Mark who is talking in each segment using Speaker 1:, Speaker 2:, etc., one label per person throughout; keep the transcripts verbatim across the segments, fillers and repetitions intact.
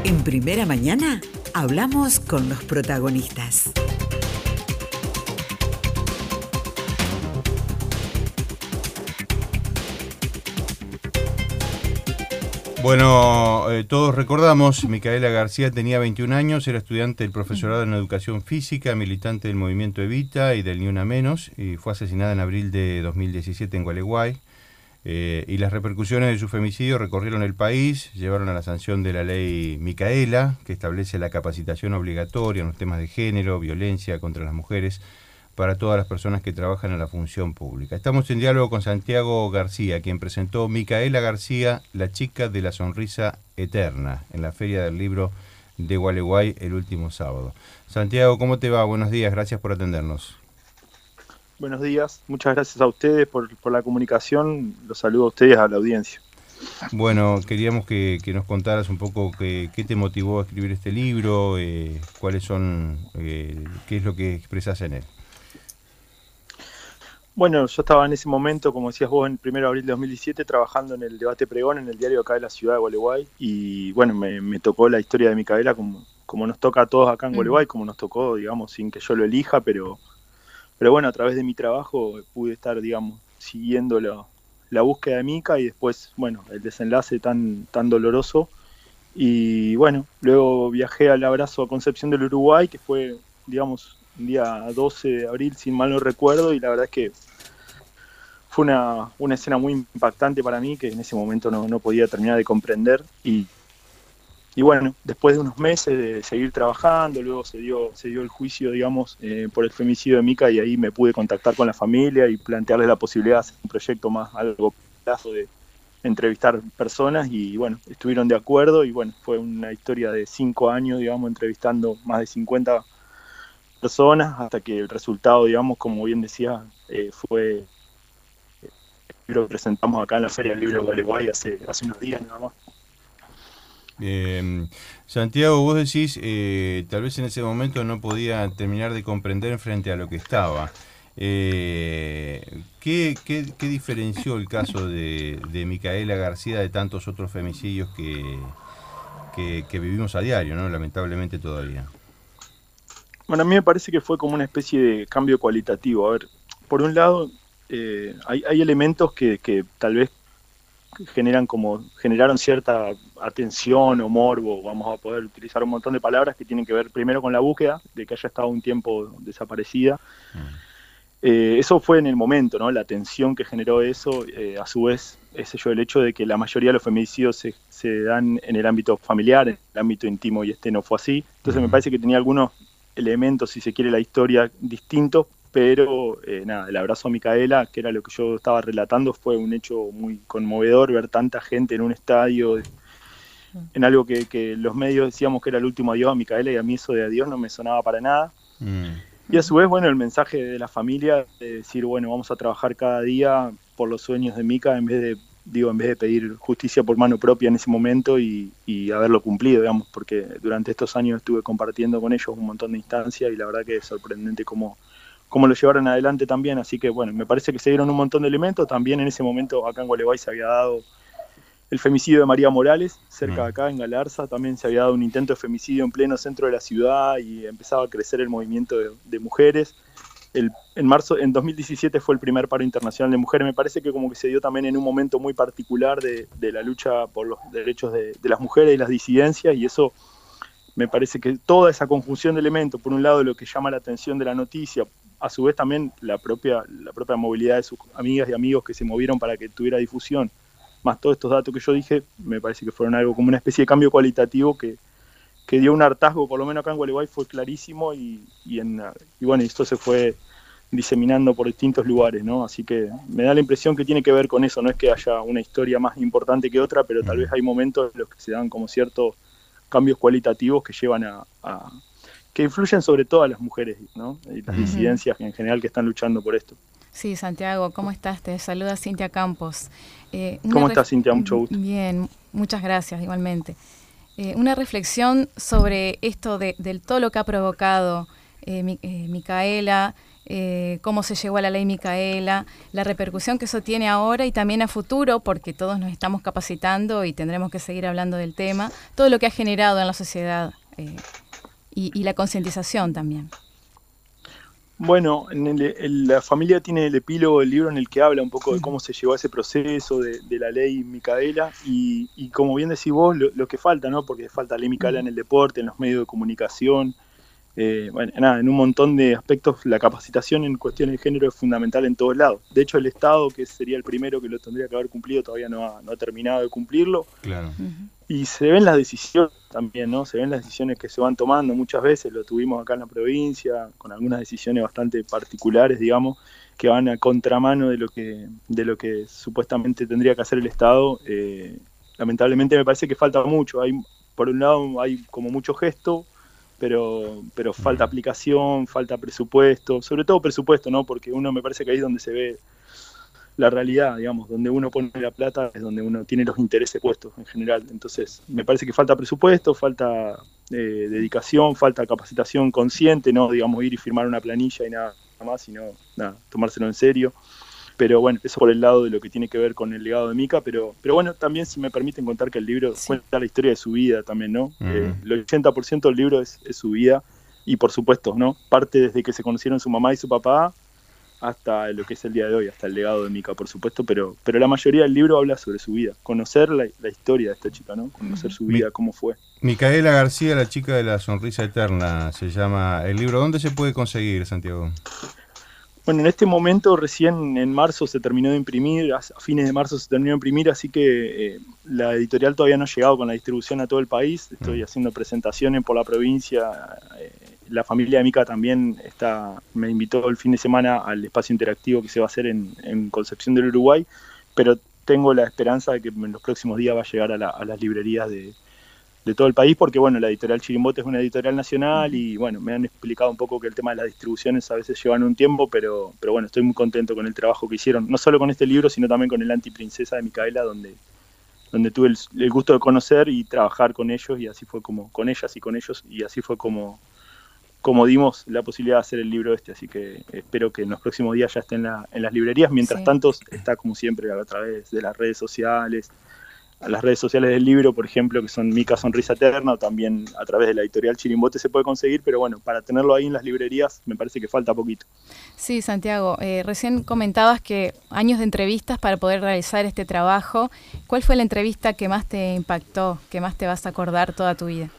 Speaker 1: En Primera Mañana hablamos con los protagonistas.
Speaker 2: Bueno, eh, todos recordamos, Micaela García tenía veintiún años, era estudiante del profesorado en Educación Física, militante del movimiento Evita y del Ni Una Menos, y fue asesinada en abril de dos mil diecisiete en Gualeguay. Eh, y las repercusiones de su femicidio recorrieron el país, llevaron a la sanción de la ley Micaela, que establece la capacitación obligatoria en los temas de género, violencia contra las mujeres, para todas las personas que trabajan en la función pública. Estamos en diálogo con Santiago García, quien presentó Micaela García, la chica de la sonrisa eterna, en la Feria del Libro de Gualeguay el último sábado. Santiago, ¿cómo te va? Buenos días, gracias por atendernos.
Speaker 3: Buenos días, muchas gracias a ustedes por, por la comunicación, los saludo a ustedes, a la audiencia.
Speaker 2: Bueno, queríamos que, que nos contaras un poco que, qué te motivó a escribir este libro, eh, cuáles son, eh, qué es lo que expresás en él.
Speaker 3: Bueno, yo estaba en ese momento, como decías vos, en el primero de abril de dos mil diecisiete, trabajando en el debate pregón, en el diario acá de la ciudad de Gualeguay, y bueno, me, me tocó la historia de Micaela como, como nos toca a todos acá en Gualeguay, como nos tocó, digamos, sin que yo lo elija, pero, pero bueno, a través de mi trabajo pude estar, digamos, siguiendo la, la búsqueda de Mica y después, bueno, el desenlace tan, tan doloroso. Y bueno, luego viajé al Abrazo a Concepción del Uruguay, que fue, digamos, un día doce de abril, sin mal no recuerdo, y la verdad es que fue una, una escena muy impactante para mí, que en ese momento no, no podía terminar de comprender. Y, y bueno, después de unos meses de seguir trabajando, luego se dio, se dio el juicio, digamos, eh, por el femicidio de Mica, y ahí me pude contactar con la familia y plantearles la posibilidad de hacer un proyecto más a largo plazo de entrevistar personas, y bueno, estuvieron de acuerdo, y bueno, fue una historia de cinco años, digamos, entrevistando más de cincuenta personas, hasta que el resultado, digamos, como bien decía, eh, fue eh, lo presentamos acá en la Feria del Libro de Gualeguay hace, hace unos días nada más.
Speaker 2: Eh, Santiago, vos decís, eh, tal vez en ese momento no podía terminar de comprender frente a lo que estaba. Eh, ¿qué, qué, ¿Qué diferenció el caso de, de Micaela García de tantos otros femicidios que, que, que vivimos a diario, ¿no? Lamentablemente todavía?
Speaker 3: Bueno, a mí me parece que fue como una especie de cambio cualitativo. A ver, por un lado, eh, hay, hay elementos que, que tal vez generan como generaron cierta atención o morbo, vamos a poder utilizar un montón de palabras que tienen que ver primero con la búsqueda, de que haya estado un tiempo desaparecida. Mm. Eh, eso fue en el momento, ¿no? La atención que generó eso, eh, a su vez, ese yo, el hecho de que la mayoría de los feminicidios se, se dan en el ámbito familiar, en el ámbito íntimo, y este no fue así. Entonces mm. me parece que tenía algunos elementos, si se quiere, la historia distintos, pero eh, nada, el abrazo a Micaela, que era lo que yo estaba relatando, fue un hecho muy conmovedor, ver tanta gente en un estadio, en algo que, que los medios decíamos que era el último adiós a Micaela, y a mí eso de adiós no me sonaba para nada. Mm. Y a su vez, bueno, el mensaje de la familia de decir, bueno, vamos a trabajar cada día por los sueños de Mica, en vez de, digo, en vez de pedir justicia por mano propia en ese momento y, y haberlo cumplido, digamos, porque durante estos años estuve compartiendo con ellos un montón de instancias, y la verdad que es sorprendente cómo cómo lo llevaron adelante también. Así que bueno, me parece que se dieron un montón de elementos. También en ese momento acá en Gualeguay se había dado el femicidio de María Morales, cerca de acá en Galarza. También se había dado un intento de femicidio en pleno centro de la ciudad, y empezaba a crecer el movimiento de, de mujeres. El, en marzo, en dos mil diecisiete fue el primer paro internacional de mujeres. Me parece que como que se dio también en un momento muy particular de, de la lucha por los derechos de, de las mujeres y las disidencias, y eso me parece que toda esa conjunción de elementos, por un lado lo que llama la atención de la noticia, a su vez también la propia, la propia movilidad de sus amigas y amigos que se movieron para que tuviera difusión, más todos estos datos que yo dije, me parece que fueron algo como una especie de cambio cualitativo que, que dio un hartazgo, por lo menos acá en Gualeguay fue clarísimo, y, y, en, y bueno, esto se fue diseminando por distintos lugares, ¿no? Así que me da la impresión que tiene que ver con eso. No es que haya una historia más importante que otra, pero tal vez hay momentos en los que se dan como ciertos cambios cualitativos que llevan a, a que influyen sobre todo a las mujeres, ¿no? Y las uh-huh. disidencias en general que están luchando por esto.
Speaker 4: Sí, Santiago, ¿cómo estás? Te saluda Cintia Campos.
Speaker 3: Eh, ¿Cómo estás, Cintia? Mucho gusto.
Speaker 4: Bien, muchas gracias, igualmente. Eh, una reflexión sobre esto de, de todo lo que ha provocado eh, Mi, eh, Micaela, eh, cómo se llegó a la ley Micaela, la repercusión que eso tiene ahora y también a futuro, porque todos nos estamos capacitando y tendremos que seguir hablando del tema, todo lo que ha generado en la sociedad eh, y, y la concientización también.
Speaker 3: Bueno, en el, el, la familia tiene el epílogo del libro en el que habla un poco de cómo se llevó a ese proceso de, de la ley Micaela y, y como bien decís vos, lo, lo que falta, ¿no? Porque falta ley Micaela en el deporte, en los medios de comunicación, eh, bueno, nada, en un montón de aspectos la capacitación en cuestiones de género es fundamental en todos lados. De hecho, el Estado, que sería el primero que lo tendría que haber cumplido, todavía no ha, no ha terminado de cumplirlo.
Speaker 2: Claro.
Speaker 4: Uh-huh.
Speaker 3: Y se ven las decisiones también, ¿no? Se ven las decisiones que se van tomando muchas veces, lo tuvimos acá en la provincia, con algunas decisiones bastante particulares, digamos, que van a contramano de lo que, de lo que supuestamente tendría que hacer el Estado. Eh, lamentablemente me parece que falta mucho. Hay, por un lado hay como mucho gesto, pero, pero falta aplicación, falta presupuesto, sobre todo presupuesto, ¿no? Porque uno me parece que ahí es donde se ve la realidad, digamos, donde uno pone la plata es donde uno tiene los intereses puestos en general. Entonces, me parece que falta presupuesto, falta eh, dedicación, falta capacitación consciente, no, digamos, ir y firmar una planilla y nada más, sino nada, tomárselo en serio. Pero bueno, eso por el lado de lo que tiene que ver con el legado de Mica, pero, pero bueno, también si me permiten contar que el libro sí. cuenta la historia de su vida también, ¿no? Uh-huh. Eh, el ochenta por ciento del libro es, es su vida y por supuesto, ¿no? Parte desde que se conocieron su mamá y su papá hasta lo que es el día de hoy, hasta el legado de Mica, por supuesto, pero, pero la mayoría del libro habla sobre su vida, conocer la, la historia de esta chica, ¿no? Conocer su vida, cómo fue.
Speaker 2: Micaela García, la chica de la sonrisa eterna, se llama el libro. ¿Dónde se puede conseguir, Santiago?
Speaker 3: Bueno, en este momento, recién en marzo se terminó de imprimir, a fines de marzo se terminó de imprimir, así que eh, la editorial todavía no ha llegado con la distribución a todo el país, estoy mm. haciendo presentaciones por la provincia, eh, la familia de Mica también está, me invitó el fin de semana al espacio interactivo que se va a hacer en, en Concepción del Uruguay, pero tengo la esperanza de que en los próximos días va a llegar a, la, a las librerías de, de todo el país, porque bueno, la editorial Chirimbote es una editorial nacional y bueno, me han explicado un poco que el tema de las distribuciones a veces llevan un tiempo, pero, pero bueno, estoy muy contento con el trabajo que hicieron, no solo con este libro, sino también con el Antiprincesa de Micaela, donde, donde tuve el, el gusto de conocer y trabajar con ellos, y así fue como, con ellas y con ellos, y así fue como como dimos la posibilidad de hacer el libro este, así que espero que en los próximos días ya esté en, la, en las librerías. Mientras sí. tanto, está como siempre a través de las redes sociales, a las redes sociales del libro, por ejemplo, que son Mica Sonrisa Eterna, o también a través de la editorial Chirimbote se puede conseguir, pero bueno, para tenerlo ahí en las librerías me parece que falta poquito.
Speaker 4: Sí, Santiago, eh, recién comentabas que años de entrevistas para poder realizar este trabajo. ¿Cuál fue la entrevista que más te impactó, que más te vas a acordar toda tu vida?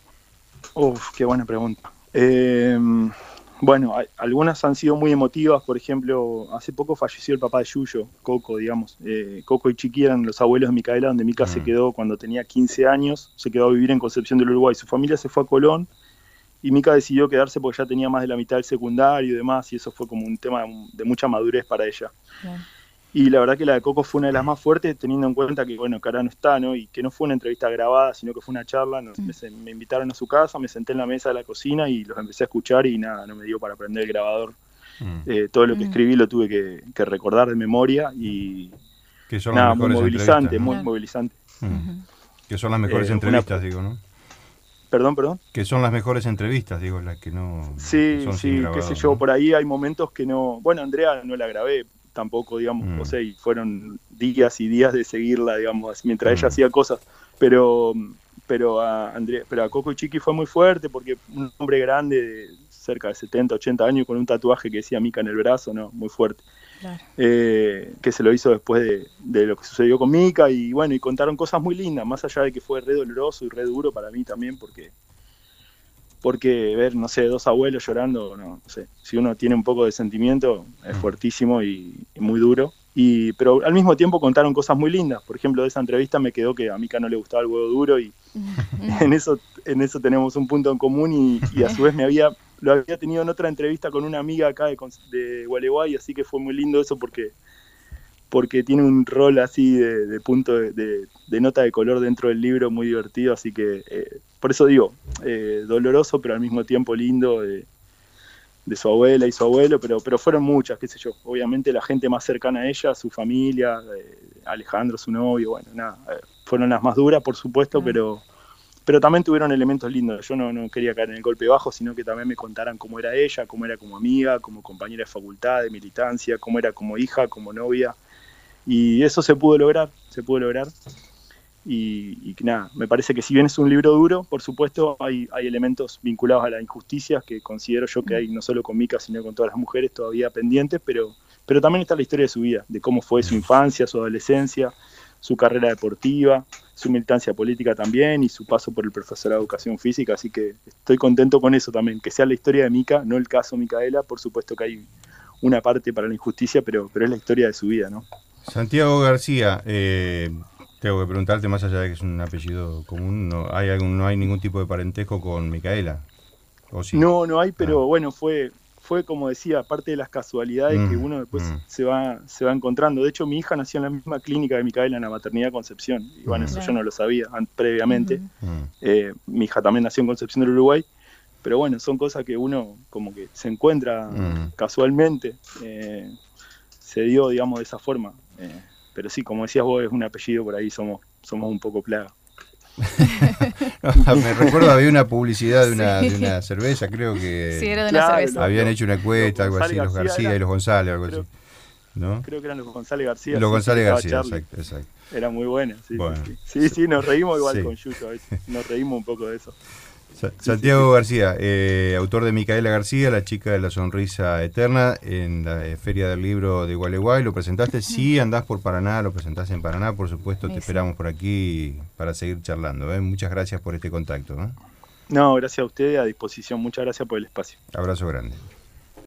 Speaker 3: Uf, qué buena pregunta. Eh, bueno, hay, algunas han sido muy emotivas. Por ejemplo, hace poco falleció el papá de Yuyo, Coco, digamos. Eh, Coco y Chiqui eran los abuelos de Micaela, donde Mica mm. se quedó cuando tenía quince años, se quedó a vivir en Concepción del Uruguay. Su familia se fue a Colón y Mica decidió quedarse porque ya tenía más de la mitad del secundario y demás, y eso fue como un tema de mucha madurez para ella. Yeah. Y la verdad que la de Coco fue una de las más fuertes, teniendo en cuenta que, bueno, que ahora no está, ¿no? Y que no fue una entrevista grabada, sino que fue una charla. Nos, mm. me, me invitaron a su casa, me senté en la mesa de la cocina y los empecé a escuchar y nada, no me dio para prender el grabador. Mm. Eh, todo lo que escribí lo tuve que, que recordar de memoria y
Speaker 2: que son
Speaker 3: nada,
Speaker 2: las
Speaker 3: muy movilizante, muy
Speaker 4: claro.
Speaker 3: movilizante.
Speaker 2: Mm. Uh-huh. Que son las mejores eh, entrevistas, una... digo, ¿no?
Speaker 3: Perdón, perdón.
Speaker 2: Que son las mejores entrevistas, digo, las que no
Speaker 3: sí,
Speaker 2: que son
Speaker 3: sí,
Speaker 2: sin grabado,
Speaker 3: qué sé yo,
Speaker 2: ¿no?
Speaker 3: Por ahí hay momentos que no... Bueno, Andrea no la grabé tampoco, digamos, mm. o sea, y fueron días y días de seguirla, digamos, mientras mm. ella hacía cosas, pero pero a Andrea, pero a Coco y Chiqui fue muy fuerte, porque un hombre grande, de cerca de setenta, ochenta años, con un tatuaje que decía Mica en el brazo, ¿no? Muy fuerte. Claro. Eh, que se lo hizo después de, de lo que sucedió con Mica, y bueno, y contaron cosas muy lindas, más allá de que fue re doloroso y re duro para mí también, porque porque ver, no sé, dos abuelos llorando, no, no sé, si uno tiene un poco de sentimiento, es fuertísimo y, y muy duro. Y, pero al mismo tiempo contaron cosas muy lindas. Por ejemplo, de esa entrevista me quedó que a Mica no le gustaba el huevo duro, y en eso en eso tenemos un punto en común, y, y a su vez me había lo había tenido en otra entrevista con una amiga acá de, de Gualeguay, así que fue muy lindo eso, porque porque tiene un rol así de, de punto de, de, de nota de color dentro del libro muy divertido, así que eh, por eso digo, eh, doloroso pero al mismo tiempo lindo, de, de su abuela y su abuelo, pero, pero fueron muchas, qué sé yo, obviamente la gente más cercana a ella, su familia, eh, Alejandro, su novio, bueno, nada, eh, fueron las más duras por supuesto, mm. pero pero también tuvieron elementos lindos. Yo no, no quería caer en el golpe bajo, sino que también me contaran cómo era ella, cómo era como amiga, como compañera de facultad, de militancia, cómo era como hija, como novia. Y eso se pudo lograr, se pudo lograr. Y, y nada, me parece que si bien es un libro duro, por supuesto, hay, hay elementos vinculados a la injusticia que considero yo que hay no solo con Mica, sino con todas las mujeres todavía pendientes, pero, pero también está la historia de su vida, de cómo fue su infancia, su adolescencia, su carrera deportiva, su militancia política también y su paso por el profesorado de educación física, así que estoy contento con eso también, que sea la historia de Mica, no el caso Micaela. Por supuesto que hay una parte para la injusticia, pero, pero es la historia de su vida, ¿no?
Speaker 2: Santiago García, eh, tengo que preguntarte, más allá de que es un apellido común, ¿no hay algún, no hay ningún tipo de parentesco con Micaela? ¿O sí?
Speaker 3: No, no hay, pero
Speaker 2: Ah.
Speaker 3: bueno, fue... fue, como decía, parte de las casualidades mm, que uno después mm. se va se va encontrando. De hecho, mi hija nació en la misma clínica de Micaela, en la maternidad Concepción. Y bueno, mm. eso yo no lo sabía previamente. Mm. Eh, mi hija también nació en Concepción del Uruguay. Pero bueno, son cosas que uno como que se encuentra mm. casualmente. Eh, se dio, digamos, de esa forma. Eh, pero sí, como decías vos, es un apellido, por ahí somos, somos un poco plaga.
Speaker 2: No, me recuerdo, había una publicidad de una, sí. de una cerveza, creo que
Speaker 4: sí, era de una claro, cerveza.
Speaker 2: Habían hecho una encuesta, algo así, los García
Speaker 3: era,
Speaker 2: y los González, algo
Speaker 3: creo,
Speaker 2: así, ¿no?
Speaker 3: Creo que eran los González García.
Speaker 2: Los
Speaker 3: sí,
Speaker 2: González García, exacto, exacto.
Speaker 3: Era muy buena, sí,
Speaker 2: bueno.
Speaker 3: sí, sí, sí, nos reímos igual
Speaker 2: sí.
Speaker 3: con Yuyo a veces, nos reímos un poco de eso.
Speaker 2: Sa Santiago sí, sí. García, eh, autor de Micaela García, La chica de la sonrisa eterna, en la eh, Feria del Libro de Gualeguay, lo presentaste, sí andás por Paraná, lo presentás en Paraná, por supuesto, sí, te sí. esperamos por aquí para seguir charlando, ¿eh? Muchas gracias por este contacto, ¿eh?
Speaker 3: No, gracias a ustedes, a disposición, muchas gracias por el espacio.
Speaker 2: Abrazo grande.